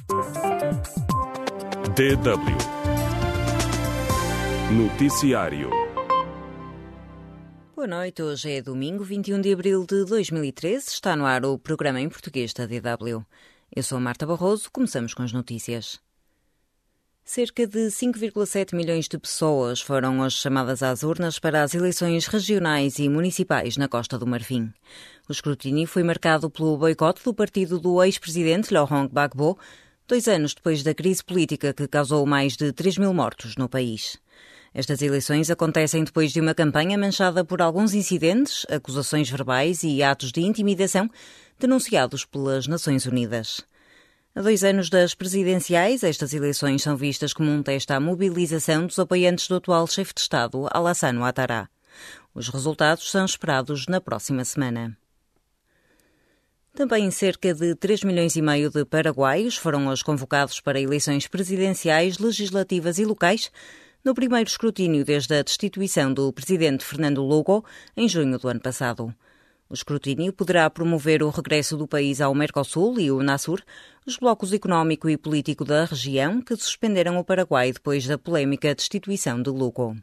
DW Noticiário. Boa noite, hoje é domingo, 21 de abril de 2013. Está no ar o programa em português da DW. Eu sou a Marta Barroso, começamos com as notícias. Cerca de 5,7 milhões de pessoas foram hoje chamadas às urnas para as eleições regionais e municipais na Costa do Marfim. O escrutínio foi marcado pelo boicote do partido do ex-presidente Laurent Gbagbo, 2 anos depois da crise política que causou mais de 3 mil mortos no país. Estas eleições acontecem depois de uma campanha manchada por alguns incidentes, acusações verbais e atos de intimidação denunciados pelas Nações Unidas. A 2 anos das presidenciais, estas eleições são vistas como um teste à mobilização dos apoiantes do atual chefe de Estado, Alassane Ouattara. Os resultados são esperados na próxima semana. Também cerca de 3,5 milhões de paraguaios foram hoje convocados para eleições presidenciais, legislativas e locais, no primeiro escrutínio desde a destituição do presidente Fernando Lugo, em junho do ano passado. O escrutínio poderá promover o regresso do país ao Mercosul e o Unasur, os blocos económico e político da região que suspenderam o Paraguai depois da polémica destituição de Lugo.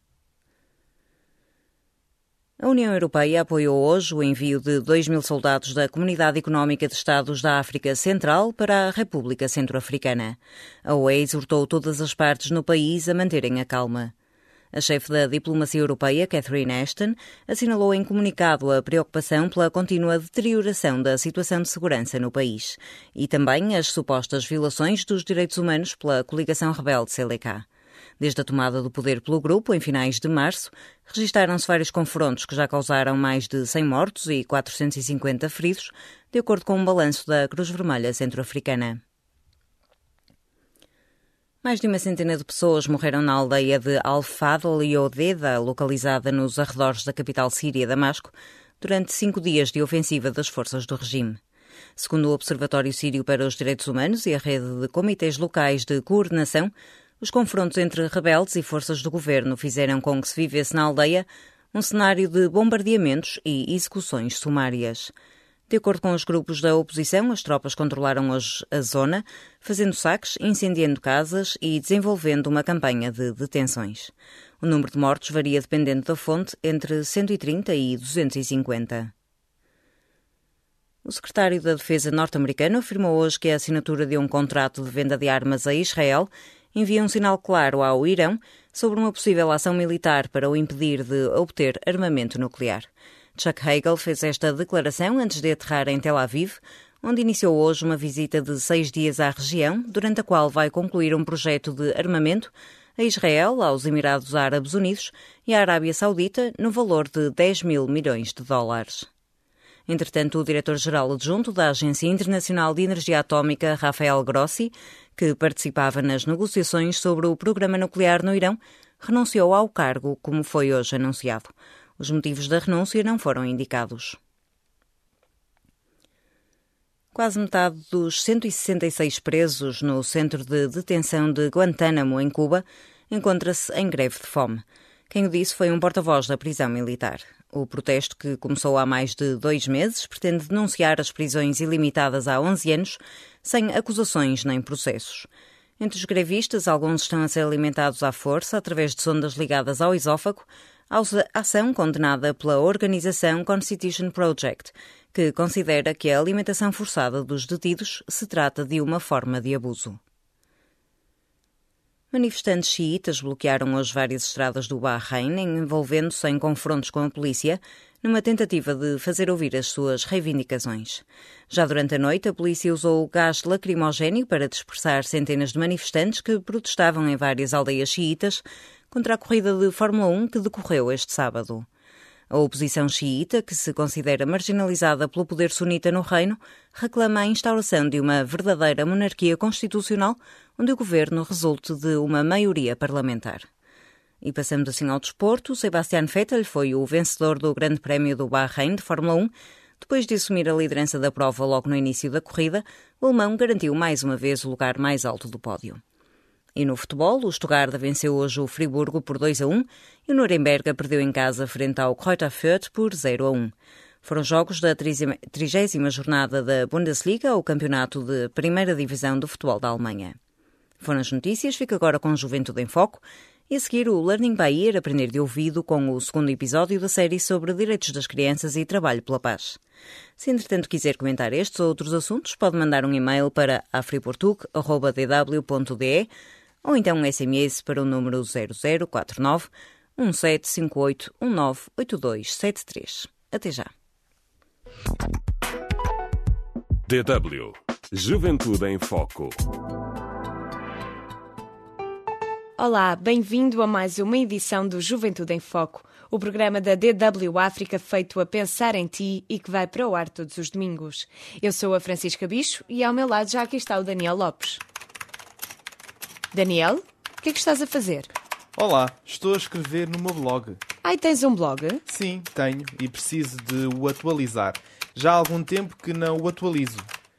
A União Europeia apoiou hoje o envio de 2.000 soldados da Comunidade Económica de Estados da África Central para a República Centro-Africana. A UE exortou todas as partes no país a manterem a calma. A chefe da diplomacia europeia, Catherine Ashton, assinalou em comunicado a preocupação pela contínua deterioração da situação de segurança no país e também as supostas violações dos direitos humanos pela coligação rebelde Seleka. Desde a tomada do poder pelo grupo, em finais de março, registaram-se vários confrontos que já causaram mais de 100 mortos e 450 feridos, de acordo com um balanço da Cruz Vermelha Centro-Africana. Mais de 100 de pessoas morreram na aldeia de Al-Fadl e Odeda, localizada nos arredores da capital síria, Damasco, durante 5 dias de ofensiva das forças do regime. Segundo o Observatório Sírio para os Direitos Humanos e a rede de comitês locais de coordenação, os confrontos entre rebeldes e forças do governo fizeram com que se vivesse na aldeia um cenário de bombardeamentos e execuções sumárias. De acordo com os grupos da oposição, as tropas controlaram hoje a zona, fazendo saques, incendiando casas e desenvolvendo uma campanha de detenções. O número de mortos varia dependendo da fonte, entre 130 e 250. O secretário da Defesa norte-americano afirmou hoje que a assinatura de um contrato de venda de armas a Israel envia um sinal claro ao Irão sobre uma possível ação militar para o impedir de obter armamento nuclear. Chuck Hagel fez esta declaração antes de aterrar em Tel Aviv, onde iniciou hoje uma visita de 6 dias à região, durante a qual vai concluir um projeto de armamento a Israel, aos Emirados Árabes Unidos e à Arábia Saudita, no valor de 10 mil milhões de dólares. Entretanto, o diretor-geral adjunto da Agência Internacional de Energia Atómica, Rafael Grossi, que participava nas negociações sobre o programa nuclear no Irão, renunciou ao cargo, como foi hoje anunciado. Os motivos da renúncia não foram indicados. Quase metade dos 166 presos no centro de detenção de Guantánamo, em Cuba, encontra-se em greve de fome. Quem o disse foi um porta-voz da prisão militar. O protesto, que começou há mais de 2 meses, pretende denunciar as prisões ilimitadas há 11 anos, sem acusações nem processos. Entre os grevistas, alguns estão a ser alimentados à força, através de sondas ligadas ao esófago, a ação condenada pela organização Constitution Project, que considera que a alimentação forçada dos detidos se trata de uma forma de abuso. Manifestantes xiitas bloquearam hoje várias estradas do Bahrein, envolvendo-se em confrontos com a polícia, numa tentativa de fazer ouvir as suas reivindicações. Já durante a noite, a polícia usou gás lacrimogéneo para dispersar centenas de manifestantes que protestavam em várias aldeias xiitas contra a corrida de Fórmula 1 que decorreu este sábado. A oposição xiita, que se considera marginalizada pelo poder sunita no reino, reclama a instauração de uma verdadeira monarquia constitucional, onde o governo resulte de uma maioria parlamentar. E passamos assim ao desporto. Sebastian Vettel foi o vencedor do Grande Prémio do Bahrein de Fórmula 1. Depois de assumir a liderança da prova logo no início da corrida, o alemão garantiu mais uma vez o lugar mais alto do pódio. E no futebol, o Stuttgart venceu hoje o Friburgo por 2-1 e o Nuremberg perdeu em casa frente ao Greuther Fürth por 0-1. Foram jogos da 30ª jornada da Bundesliga, o campeonato de primeira divisão do futebol da Alemanha. Foram as notícias, fica agora com Juventude em Foco e a seguir o Learning by Ear, aprender de ouvido, com o segundo episódio da série sobre direitos das crianças e trabalho pela paz. Se entretanto quiser comentar estes ou outros assuntos, pode mandar um e-mail para afriportug@dw.de ou então um SMS para o número 0049 1758 198273. Até já. DW Juventude em Foco. Olá, bem-vindo a mais uma edição do Juventude em Foco, o programa da DW África feito a pensar em ti e que vai para o ar todos os domingos. Eu sou a Francisca Bicho e ao meu lado já aqui está o Daniel Lopes. Daniel, o que é que estás a fazer? Olá, estou a escrever no meu blog. Ai, tens um blog? Sim, tenho e preciso de o atualizar. Já há algum tempo que não o atualizo.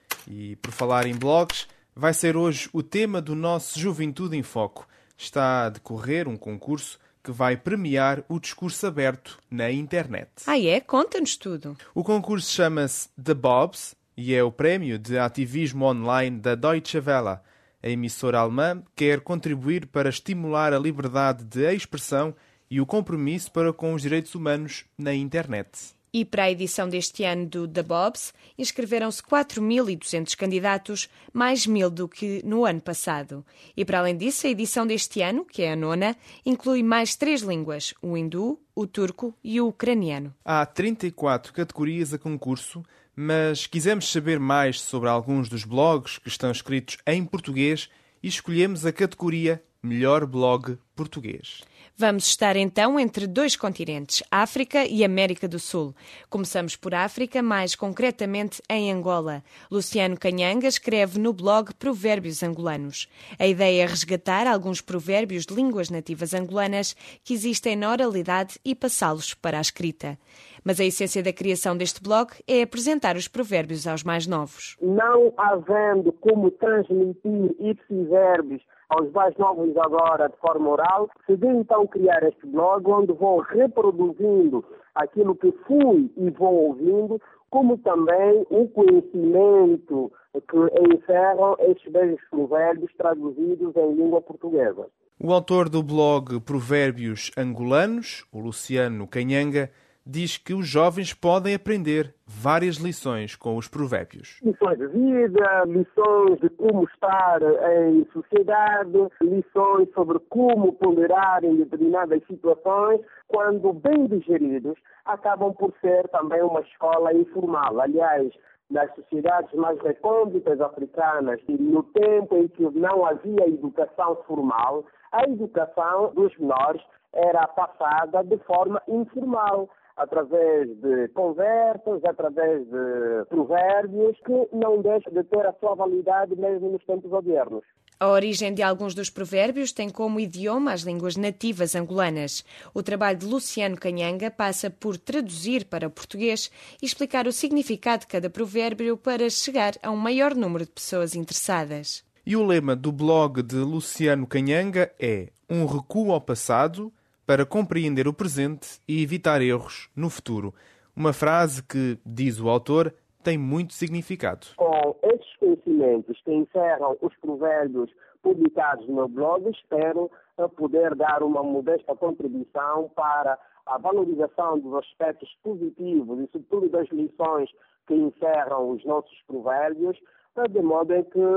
E por falar em blogs, vai ser hoje o tema do nosso Juventude em Foco. Está a decorrer um concurso que vai premiar o discurso aberto na internet. Ah é? Conta-nos tudo. O concurso chama-se The Bobs e é o prémio de ativismo online da Deutsche Welle. A emissora alemã quer contribuir para estimular a liberdade de expressão e o compromisso para com os direitos humanos na internet. E para a edição deste ano do The Bobs, inscreveram-se 4.200 candidatos, mais 1.000 do que no ano passado. E para além disso, a edição deste ano, que é a 9ª, inclui mais 3 línguas, o hindu, o turco e o ucraniano. Há 34 categorias a concurso, mas quisemos saber mais sobre alguns dos blogs que estão escritos em português e escolhemos a categoria Melhor Blog Português. Vamos estar então entre 2 continentes, África e América do Sul. Começamos por África, mais concretamente em Angola. Luciano Canhanga escreve no blog Provérbios Angolanos. A ideia é resgatar alguns provérbios de línguas nativas angolanas que existem na oralidade e passá-los para a escrita. Mas a essência da criação deste blog é apresentar os provérbios aos mais novos. Não havendo como transmitir esses verbos aos mais novos agora de forma oral, decidi então criar este blog onde vou reproduzindo aquilo que fui e vou ouvindo, como também o conhecimento que encerram estes belos provérbios traduzidos em língua portuguesa. O autor do blog Provérbios Angolanos, o Luciano Canhanga, diz que os jovens podem aprender várias lições com os provérbios. Lições de vida, lições de como estar em sociedade, lições sobre como ponderar em determinadas situações, quando bem digeridos, acabam por ser também uma escola informal. Aliás, nas sociedades mais recônditas africanas, no tempo em que não havia educação formal, a educação dos menores era passada de forma informal, através de conversas, através de provérbios, que não deixam de ter a sua validade mesmo nos tempos modernos. A origem de alguns dos provérbios tem como idioma as línguas nativas angolanas. O trabalho de Luciano Canhanga passa por traduzir para o português e explicar o significado de cada provérbio para chegar a um maior número de pessoas interessadas. E o lema do blog de Luciano Canhanga é um recuo ao passado para compreender o presente e evitar erros no futuro. Uma frase que, diz o autor, tem muito significado. Com estes conhecimentos que encerram os provérbios publicados no meu blog, espero poder dar uma modesta contribuição para a valorização dos aspectos positivos e, sobretudo, das lições que encerram os nossos provérbios, de modo em que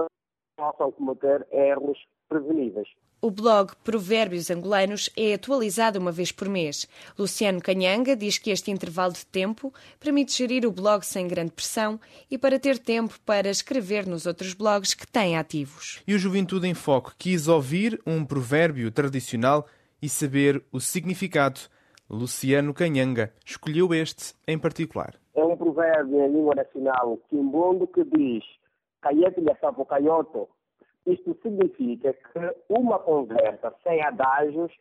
possam cometer erros preveníveis. O blog Provérbios Angolanos é atualizado uma vez por mês. Luciano Canhanga diz que este intervalo de tempo permite gerir o blog sem grande pressão e para ter tempo para escrever nos outros blogs que tem ativos. E o Juventude em Foco quis ouvir um provérbio tradicional e saber o significado. Luciano Canhanga escolheu este em particular. É um provérbio em língua nacional quimbundo que diz "Caiete-lhe sapo caioto". Isto significa que uma conversa sem adágios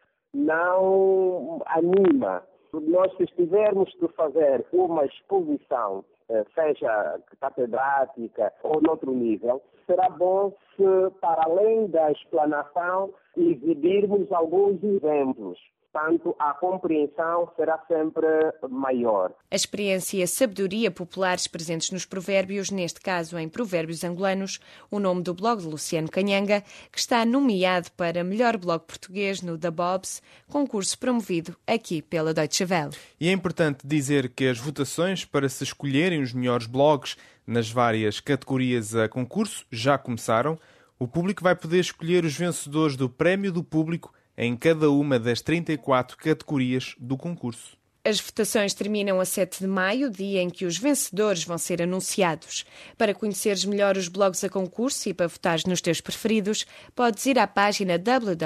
não anima. Nós, se tivermos que fazer uma exposição, seja catedrática ou noutro nível, será bom se, para além da explanação, exibirmos alguns exemplos, portanto, a compreensão será sempre maior. A experiência e a sabedoria populares presentes nos provérbios, neste caso em Provérbios Angolanos, o nome do blog de Luciano Canhanga, que está nomeado para melhor blog português no The Bobs, concurso promovido aqui pela Deutsche Welle. E é importante dizer que as votações para se escolherem os melhores blogs nas várias categorias a concurso já começaram. O público vai poder escolher os vencedores do Prémio do Público em cada uma das 34 categorias do concurso. As votações terminam a 7 de maio, dia em que os vencedores vão ser anunciados. Para conheceres melhor os blogs a concurso e para votares nos teus preferidos, podes ir à página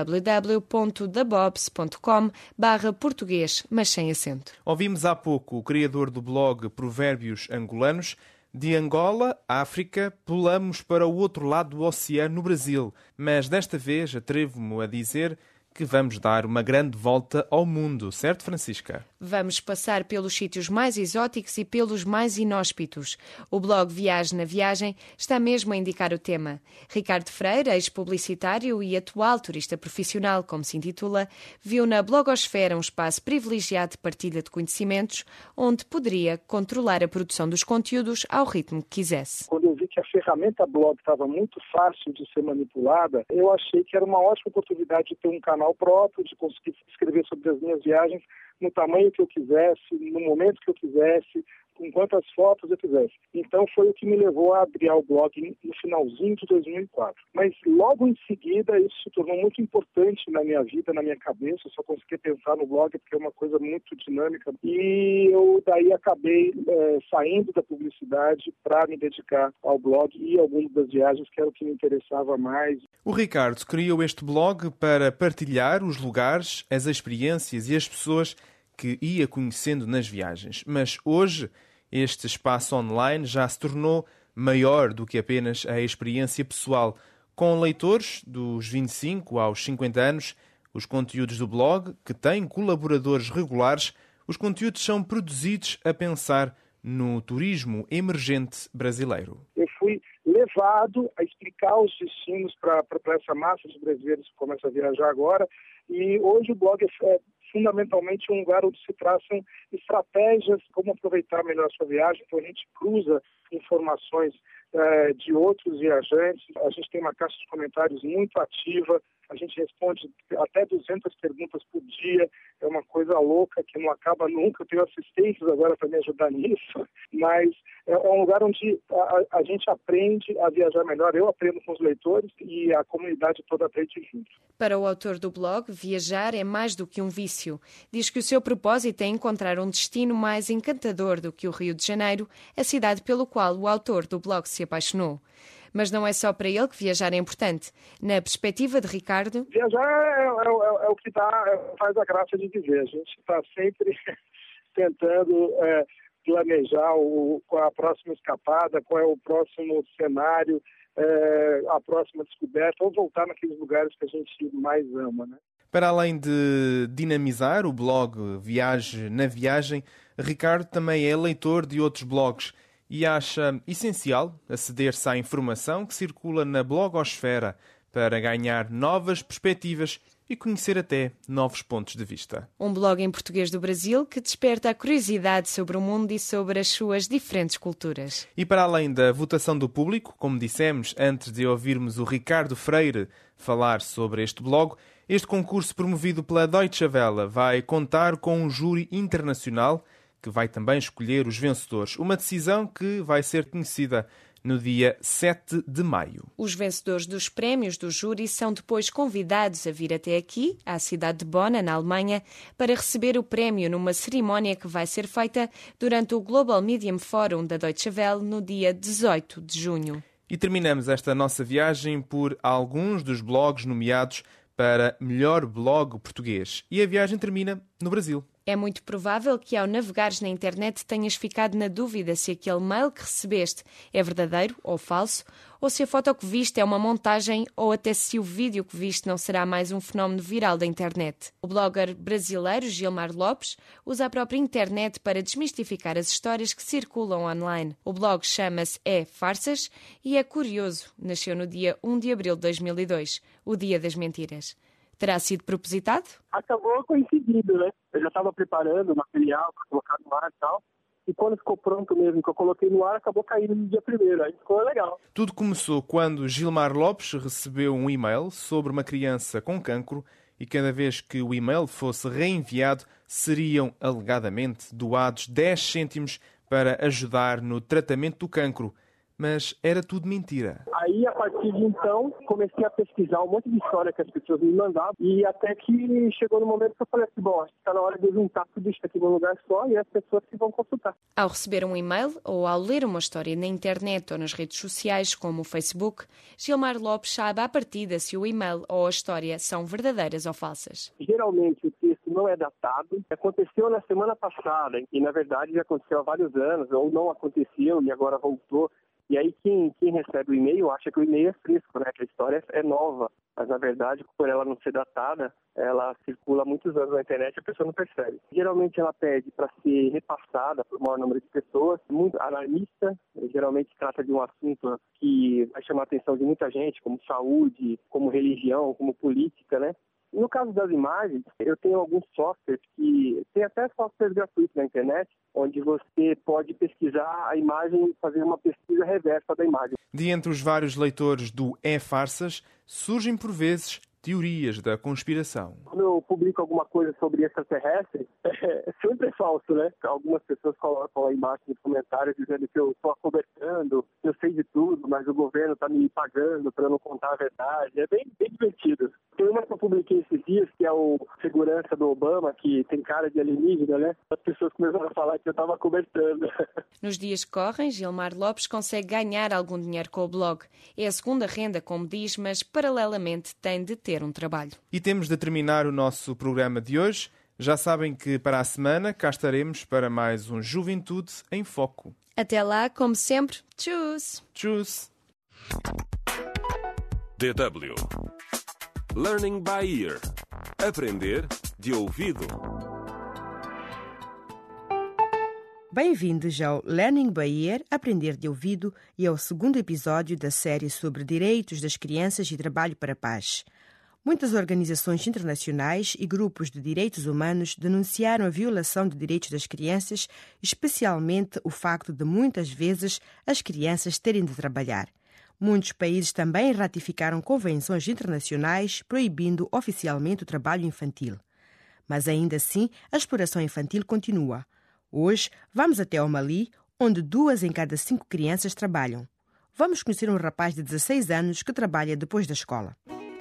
www.thebobs.com/português, mas sem acento. Ouvimos há pouco o criador do blog Provérbios Angolanos. De Angola, África, pulamos para o outro lado do oceano, no Brasil. Mas desta vez atrevo-me a dizer que vamos dar uma grande volta ao mundo, certo, Francisca? Vamos passar pelos sítios mais exóticos e pelos mais inóspitos. O blog Viagem na Viagem está mesmo a indicar o tema. Ricardo Freire, ex-publicitário e atual turista profissional, como se intitula, viu na blogosfera um espaço privilegiado de partilha de conhecimentos, onde poderia controlar a produção dos conteúdos ao ritmo que quisesse. Quando eu vi que a ferramenta blog estava muito fácil de ser manipulada, eu achei que era uma ótima oportunidade de ter um canal próprio, de conseguir escrever sobre as minhas viagens no tamanho que eu quisesse, no momento que eu quisesse, com quantas fotos eu quisesse. Então foi o que me levou a abrir o blog no finalzinho de 2004. Mas logo em seguida isso se tornou muito importante na minha vida, na minha cabeça. Eu só consegui pensar no blog porque é uma coisa muito dinâmica. E eu daí acabei saindo da publicidade para me dedicar ao blog e algumas das viagens, que era o que me interessava mais. O Ricardo criou este blog para partilhar os lugares, as experiências e as pessoas que ia conhecendo nas viagens. Mas hoje este espaço online já se tornou maior do que apenas a experiência pessoal. Com leitores dos 25 aos 50 anos, os conteúdos do blog, que têm colaboradores regulares, os conteúdos são produzidos a pensar no turismo emergente brasileiro. Eu fui levado a explicar os destinos para essa massa de brasileiros que começa a viajar agora, e hoje o blog é fundamentalmente um lugar onde se traçam estratégias como aproveitar melhor a sua viagem. Então a gente cruza informações de outros viajantes, a gente tem uma caixa de comentários muito ativa, a gente responde até 200 perguntas por dia, é uma coisa louca que não acaba nunca. Eu tenho assistentes agora para me ajudar nisso, mas é um lugar onde a gente aprende a viajar melhor. Eu aprendo com os leitores e a comunidade toda aprende junto. Para o autor do blog, viajar é mais do que um vício. Diz que o seu propósito é encontrar um destino mais encantador do que o Rio de Janeiro, a cidade pelo qual o autor do blog se apaixonou. Mas não é só para ele que viajar é importante. Na perspectiva de Ricardo... Viajar é o que faz a graça de viver. A gente está sempre tentando planejar qual é a próxima escapada, qual é o próximo cenário, a próxima descoberta, ou voltar naqueles lugares que a gente mais ama, né? Para além de dinamizar o blog Viagem na Viagem, Ricardo também é leitor de outros blogs e acha essencial aceder-se à informação que circula na blogosfera para ganhar novas perspectivas e conhecer até novos pontos de vista. Um blog em português do Brasil que desperta a curiosidade sobre o mundo e sobre as suas diferentes culturas. E para além da votação do público, como dissemos antes de ouvirmos o Ricardo Freire falar sobre este blog, este concurso promovido pela Deutsche Welle vai contar com um júri internacional que vai também escolher os vencedores. Uma decisão que vai ser conhecida no dia 7 de maio. Os vencedores dos prémios do júri são depois convidados a vir até aqui, à cidade de Bonn, na Alemanha, para receber o prémio numa cerimónia que vai ser feita durante o Global Medium Forum da Deutsche Welle no dia 18 de junho. E terminamos esta nossa viagem por alguns dos blogs nomeados para melhor blog português. E a viagem termina no Brasil. É muito provável que ao navegares na internet tenhas ficado na dúvida se aquele mail que recebeste é verdadeiro ou falso, ou se a foto que viste é uma montagem, ou até se o vídeo que viste não será mais um fenómeno viral da internet. O blogger brasileiro Gilmar Lopes usa a própria internet para desmistificar as histórias que circulam online. O blog chama-se Farsas e é curioso. Nasceu no dia 1 de abril de 2002, o Dia das Mentiras. Terá sido propositado? Acabou coincidindo, né? Eu já estava preparando o material para colocar no ar e tal. E quando ficou pronto mesmo, que eu coloquei no ar, acabou caindo no dia 1º. Aí ficou legal. Tudo começou quando Gilmar Lopes recebeu um e-mail sobre uma criança com cancro e cada vez que o e-mail fosse reenviado, seriam alegadamente doados 10 cêntimos para ajudar no tratamento do cancro. Mas era tudo mentira. Aí, a partir de então, comecei a pesquisar um monte de história que as pessoas me mandavam e até que chegou no momento que eu falei assim, bom, acho que está na hora de eu juntar tudo isso aqui num lugar só e as pessoas que vão consultar. Ao receber um e-mail ou ao ler uma história na internet ou nas redes sociais, como o Facebook, Gilmar Lopes sabe à partida se o e-mail ou a história são verdadeiras ou falsas. Geralmente, o texto não é datado. Aconteceu na semana passada e, na verdade, já aconteceu há vários anos ou não aconteceu e agora voltou. E aí quem recebe o e-mail acha que o e-mail é fresco, né? Que a história é nova. Mas, na verdade, por ela não ser datada, ela circula há muitos anos na internet e a pessoa não percebe. Geralmente ela pede para ser repassada por um maior número de pessoas, muito alarmista. Geralmente trata de um assunto que vai chamar a atenção de muita gente, como saúde, como religião, como política, né? No caso das imagens, eu tenho alguns softwares que tem até softwares gratuitos na internet, onde você pode pesquisar a imagem e fazer uma pesquisa reversa da imagem. De entre os vários leitores do E-Farsas, surgem por vezes teorias da conspiração. Quando eu publico alguma coisa sobre extraterrestre, sempre é falso, né? Algumas pessoas colocam lá embaixo nos comentários dizendo que eu estou acobertando, que eu sei de tudo, mas o governo está me pagando para eu não contar a verdade. É bem divertido. Tem uma que eu publiquei esses dias, que é o segurança do Obama, que tem cara de alienígena, né? As pessoas começaram a falar que eu estava acobertando. Nos dias que correm, Gilmar Lopes consegue ganhar algum dinheiro com o blog. É a segunda renda, como diz, mas paralelamente tem de ter um trabalho. E temos de terminar o nosso programa de hoje. Já sabem que para a semana cá estaremos para mais um Juventude em Foco. Até lá, como sempre, tchus! Tchus! DW Learning by Ear. Aprender de ouvido. Bem-vindos ao Learning by Ear, Aprender de Ouvido, e ao segundo episódio da série sobre direitos das crianças e trabalho para a paz. Muitas organizações internacionais e grupos de direitos humanos denunciaram a violação de direitos das crianças, especialmente o facto de muitas vezes as crianças terem de trabalhar. Muitos países também ratificaram convenções internacionais proibindo oficialmente o trabalho infantil. Mas ainda assim, a exploração infantil continua. Hoje, vamos até ao Mali, onde 2 em cada 5 crianças trabalham. Vamos conhecer um rapaz de 16 anos que trabalha depois da escola.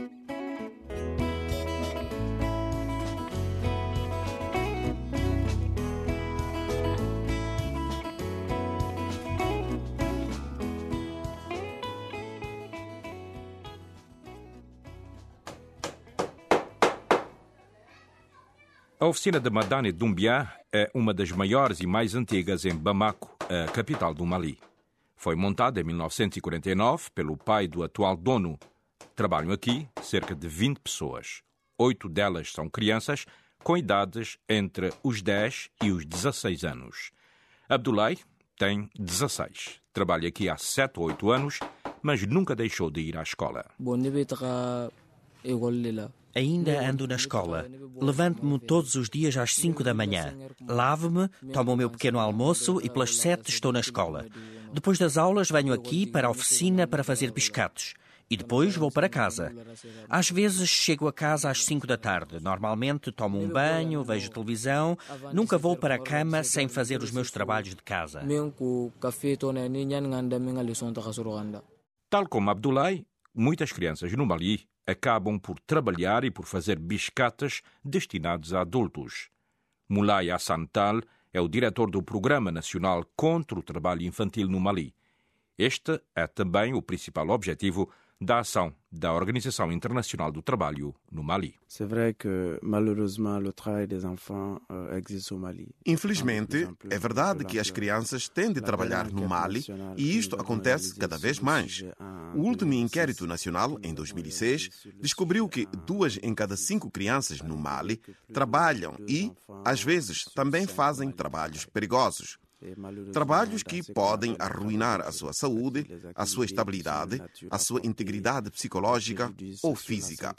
A oficina de Madani Doumbia é uma das maiores e mais antigas em Bamako, a capital do Mali. Foi montada em 1949 pelo pai do atual dono. Trabalham aqui cerca de 20 pessoas. 8 delas são crianças com idades entre os 10 e os 16 anos. Abdoulaye tem 16. Trabalha aqui há 7 ou 8 anos, mas nunca deixou de ir à escola. Ainda ando na escola. Levanto-me todos os dias às 5 da manhã. Lavo-me, tomo o meu pequeno almoço e pelas 7 estou na escola. Depois das aulas venho aqui para a oficina para fazer biscatos. E depois vou para casa. Às vezes chego a casa às 5 da tarde. Normalmente tomo um banho, vejo televisão. Nunca vou para a cama sem fazer os meus trabalhos de casa. Tal como Abdoulaye, muitas crianças no Mali acabam por trabalhar e por fazer biscatas destinados a adultos. Moulay Hassan Tal é o diretor do Programa Nacional contra o Trabalho Infantil no Mali. Este é também o principal objetivo da ação da Organização Internacional do Trabalho no Mali. Infelizmente, é verdade que as crianças têm de trabalhar no Mali e isto acontece cada vez mais. O último inquérito nacional, em 2006, descobriu que 2 em cada 5 crianças no Mali trabalham e, às vezes, também fazem trabalhos perigosos. Trabalhos que podem arruinar a sua saúde, a sua estabilidade, a sua integridade psicológica ou física.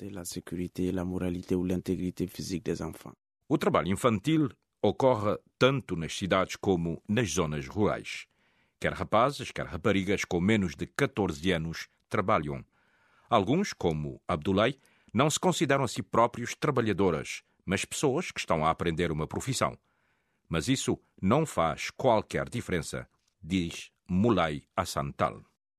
O trabalho infantil ocorre tanto nas cidades como nas zonas rurais. Quer rapazes, quer raparigas com menos de 14 anos trabalham. Alguns, como Abdullah, não se consideram a si próprios trabalhadoras, mas pessoas que estão a aprender uma profissão. Mas isso não faz qualquer diferença, diz Moulay Hassan-Tal.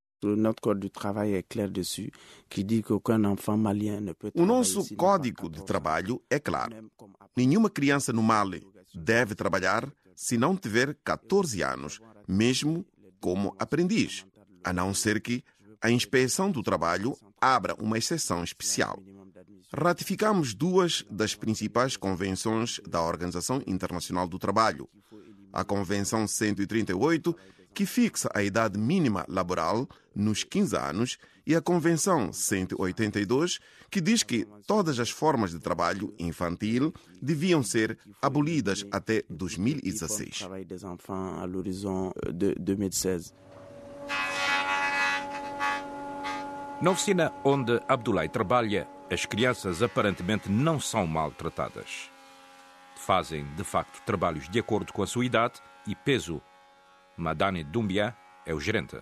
O nosso código de trabalho é claro. Nenhuma criança no Mali deve trabalhar se não tiver 14 anos, mesmo como aprendiz, a não ser que a Inspeção do Trabalho abra uma exceção especial. Ratificamos duas das principais convenções da Organização Internacional do Trabalho. A Convenção 138, que fixa a idade mínima laboral nos 15 anos, e a Convenção 182, que diz que todas as formas de trabalho infantil deviam ser abolidas até 2016. Na oficina onde Abdullah trabalha, as crianças aparentemente não são maltratadas. Fazem, de facto, trabalhos de acordo com a sua idade e peso. Madani Doumbia é o gerente.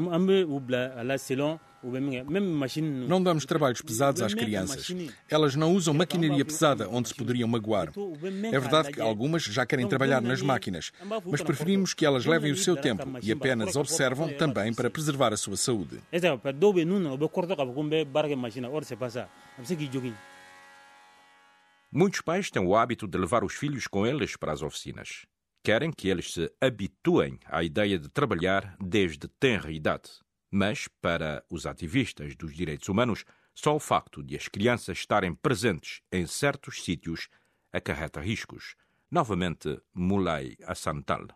Não damos trabalhos pesados às crianças. Elas não usam maquinaria pesada onde se poderiam magoar. É verdade que algumas já querem trabalhar nas máquinas, mas preferimos que elas levem o seu tempo e apenas observam também para preservar a sua saúde. Muitos pais têm o hábito de levar os filhos com eles para as oficinas. Querem que eles se habituem à ideia de trabalhar desde tenra idade. Mas, para os ativistas dos direitos humanos, só o facto de as crianças estarem presentes em certos sítios acarreta riscos. Novamente, Moulay Hassan-Tal.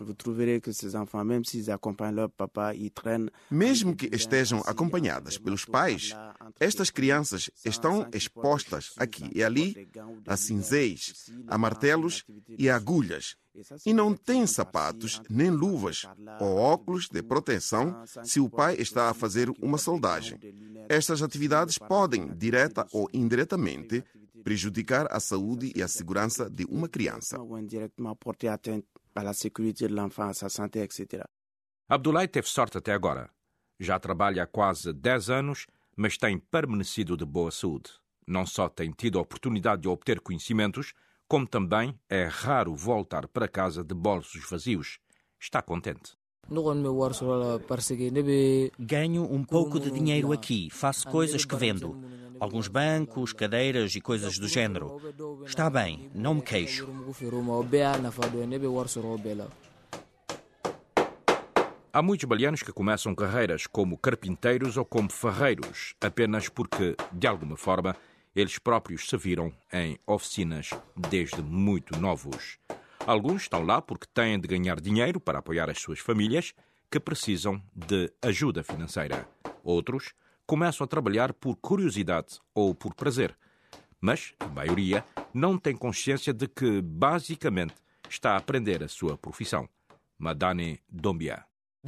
Mesmo que estejam acompanhadas pelos pais, estas crianças estão expostas aqui e ali a cinzéis, a martelos e a agulhas, e não têm sapatos nem luvas ou óculos de proteção se o pai está a fazer uma soldagem. Estas atividades podem, direta ou indiretamente, prejudicar a saúde e a segurança de uma criança. Abdullah teve sorte até agora. Já trabalha há quase 10 anos, mas tem permanecido de boa saúde. Não só tem tido a oportunidade de obter conhecimentos, como também é raro voltar para casa de bolsos vazios. Está contente. Ganho um pouco de dinheiro aqui, faço coisas que vendo. Alguns bancos, cadeiras e coisas do género. Está bem, não me queixo. Há muitos balianos que começam carreiras como carpinteiros ou como ferreiros, apenas porque, de alguma forma, eles próprios se viram em oficinas desde muito novos. Alguns estão lá porque têm de ganhar dinheiro para apoiar as suas famílias que precisam de ajuda financeira. Outros começam a trabalhar por curiosidade ou por prazer. Mas a maioria não tem consciência de que, basicamente, está a aprender a sua profissão. Madani Doumbia.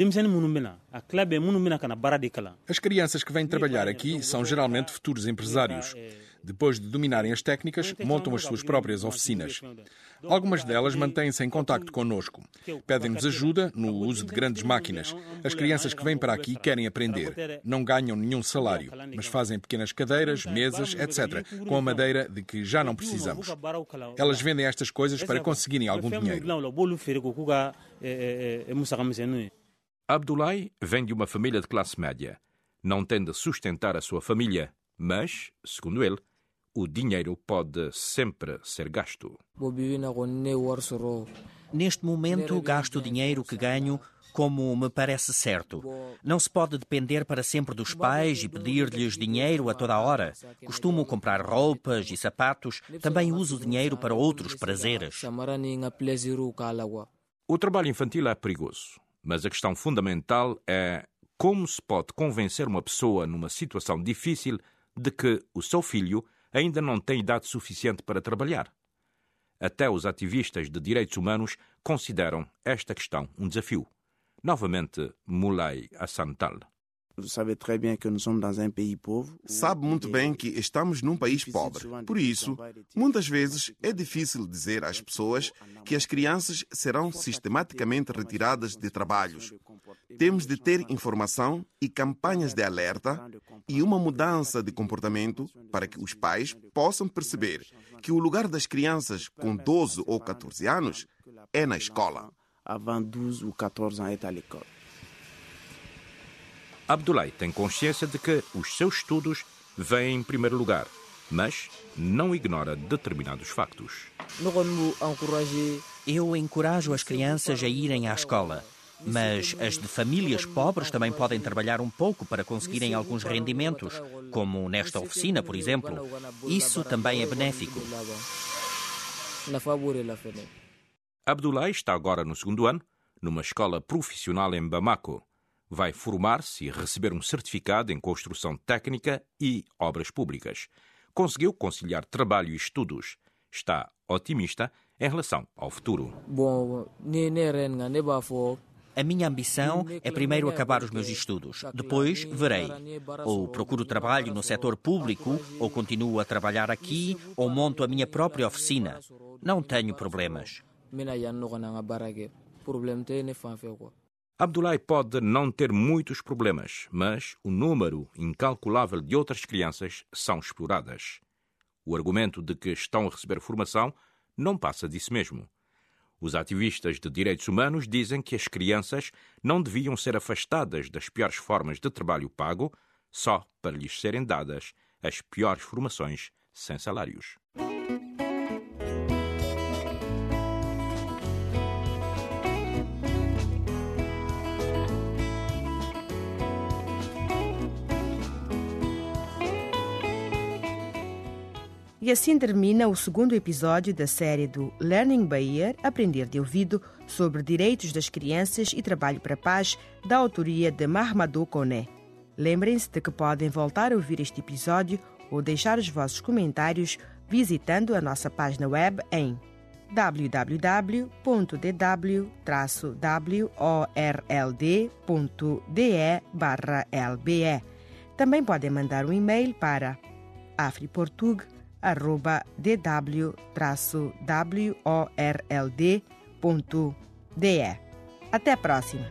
As crianças que vêm trabalhar aqui são geralmente futuros empresários. Depois de dominarem as técnicas, montam as suas próprias oficinas. Algumas delas mantêm-se em contacto connosco. Pedem-nos ajuda no uso de grandes máquinas. As crianças que vêm para aqui querem aprender. Não ganham nenhum salário, mas fazem pequenas cadeiras, mesas, etc., com a madeira de que já não precisamos. Elas vendem estas coisas para conseguirem algum dinheiro. Abdullah vem de uma família de classe média. Não tem de sustentar a sua família, mas, segundo ele, o dinheiro pode sempre ser gasto. Neste momento, gasto o dinheiro que ganho como me parece certo. Não se pode depender para sempre dos pais e pedir-lhes dinheiro a toda a hora. Costumo comprar roupas e sapatos. Também uso dinheiro para outros prazeres. O trabalho infantil é perigoso, mas a questão fundamental é como se pode convencer uma pessoa numa situação difícil de que o seu filho ainda não tem idade suficiente para trabalhar. Até os ativistas de direitos humanos consideram esta questão um desafio. Novamente, Moulay Hassantal. Sabe muito bem que estamos num país pobre. Por isso, muitas vezes é difícil dizer às pessoas que as crianças serão sistematicamente retiradas de trabalhos. Temos de ter informação e campanhas de alerta e uma mudança de comportamento para que os pais possam perceber que o lugar das crianças com 12 ou 14 anos é na escola. Abdoulaye tem consciência de que os seus estudos vêm em primeiro lugar, mas não ignora determinados factos. Eu encorajo as crianças a irem à escola, mas as de famílias pobres também podem trabalhar um pouco para conseguirem alguns rendimentos, como nesta oficina, por exemplo. Isso também é benéfico. Abdoulaye está agora no 2º ano, numa escola profissional em Bamako. Vai formar-se e receber um certificado em construção técnica e obras públicas. Conseguiu conciliar trabalho e estudos. Está otimista em relação ao futuro. A minha ambição é primeiro acabar os meus estudos. Depois verei. Ou procuro trabalho no setor público, ou continuo a trabalhar aqui, ou monto a minha própria oficina. Não tenho problemas. Abdoulaye pode não ter muitos problemas, mas o número incalculável de outras crianças são exploradas. O argumento de que estão a receber formação não passa disso mesmo. Os ativistas de direitos humanos dizem que as crianças não deviam ser afastadas das piores formas de trabalho pago só para lhes serem dadas as piores formações sem salários. E assim termina o 2º episódio da série do Learning by Ear, Aprender de Ouvido, sobre direitos das crianças e trabalho para a paz, da autoria de Mahamadou Koné. Lembrem-se de que podem voltar a ouvir este episódio ou deixar os vossos comentários visitando a nossa página web em www.dw.world.de/lbe. Também podem mandar um e-mail para afriportug@dw-world.de. Até a próxima!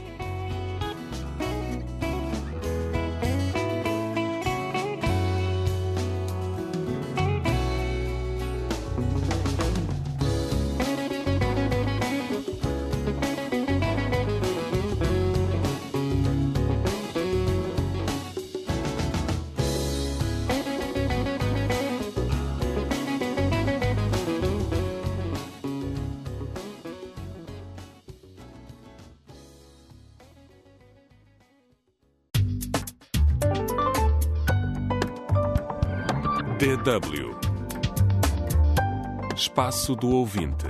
DW Espaço do Ouvinte.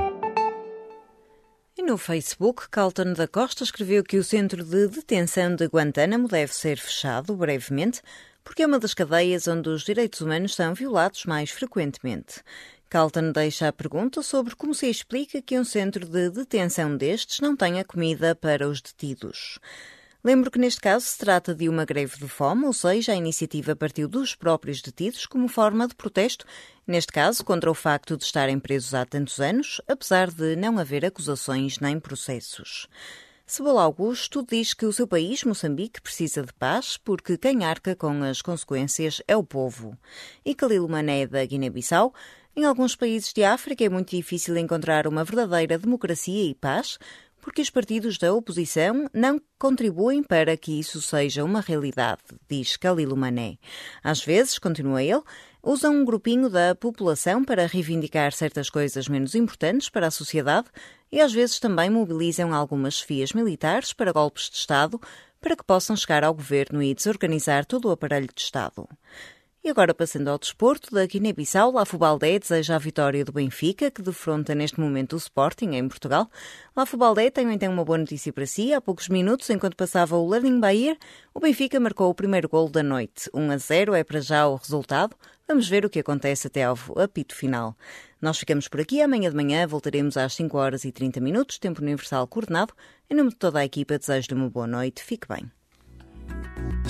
E no Facebook, Calton da Costa escreveu que o centro de detenção de Guantánamo deve ser fechado brevemente porque é uma das cadeias onde os direitos humanos são violados mais frequentemente. Calton deixa a pergunta sobre como se explica que um centro de detenção destes não tenha comida para os detidos. Lembro que neste caso se trata de uma greve de fome, ou seja, a iniciativa partiu dos próprios detidos como forma de protesto, neste caso contra o facto de estarem presos há tantos anos, apesar de não haver acusações nem processos. Cebola Augusto diz que o seu país, Moçambique, precisa de paz porque quem arca com as consequências é o povo. E Khalil Mané, da Guiné-Bissau, em alguns países de África é muito difícil encontrar uma verdadeira democracia e paz, porque os partidos da oposição não contribuem para que isso seja uma realidade, diz Khalil Mané. Às vezes, continua ele, usam um grupinho da população para reivindicar certas coisas menos importantes para a sociedade e às vezes também mobilizam algumas chefias militares para golpes de Estado para que possam chegar ao governo e desorganizar todo o aparelho de Estado. E agora, passando ao desporto, da Guiné-Bissau, Lafubaldé deseja a vitória do Benfica, que defronta neste momento o Sporting, em Portugal. Lafubaldé tem então uma boa notícia para si. Há poucos minutos, enquanto passava o Learning by Ear, o Benfica marcou o primeiro golo da noite. 1-0 é para já o resultado, Vamos ver o que acontece até ao apito final. Nós ficamos por aqui. Amanhã de manhã voltaremos às 5h30, tempo universal coordenado. Em nome de toda a equipa, desejo-lhe uma boa noite. Fique bem.